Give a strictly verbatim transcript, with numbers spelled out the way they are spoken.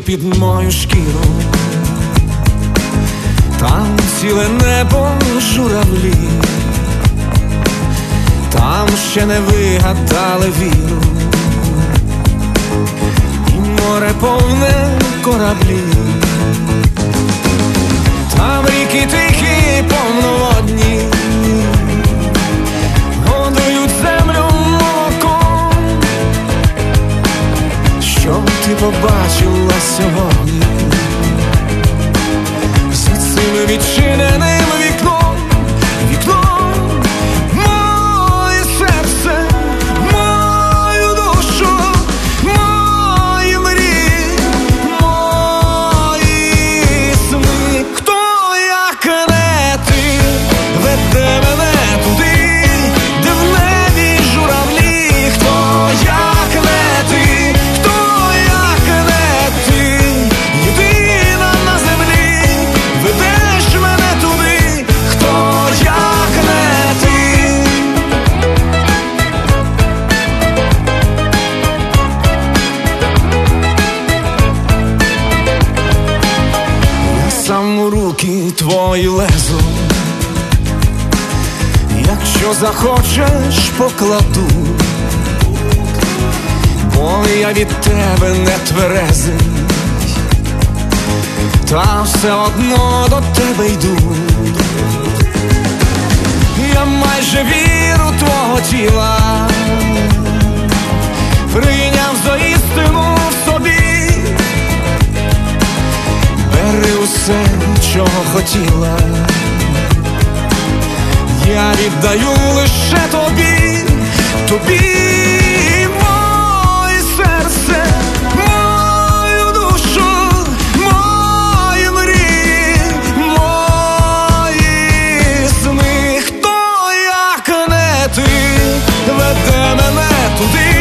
під мою шкіру. Там ціле небо журавлі, там ще не вигадали віру, і море повне кораблів. Там ріки тихі, повноводні, годують землю молоком. Що ти побачила сьогодні за цим відчиненим вікном? Вікном моє серце, мою душу, мої мрії, мої сни. Хто, як не ти, веде мене туди, де в небі журавлі? Хто, як не ти, хто, як не ти, єдина на землі, ведеш мене туди. Хто, як не ти. Я сам у руки твої лезу, якщо захочеш, покладу, бо я від тебе не тверезий, та все одно до тебе йду. Я майже віру твого тіла, прийняв за істину в собі. Бери усе, чого хотіла, я віддаю лише тобі, тобі. Моє серце, мою душу, мої мрії, мої сни. Хто, як не ти, веде мене туди,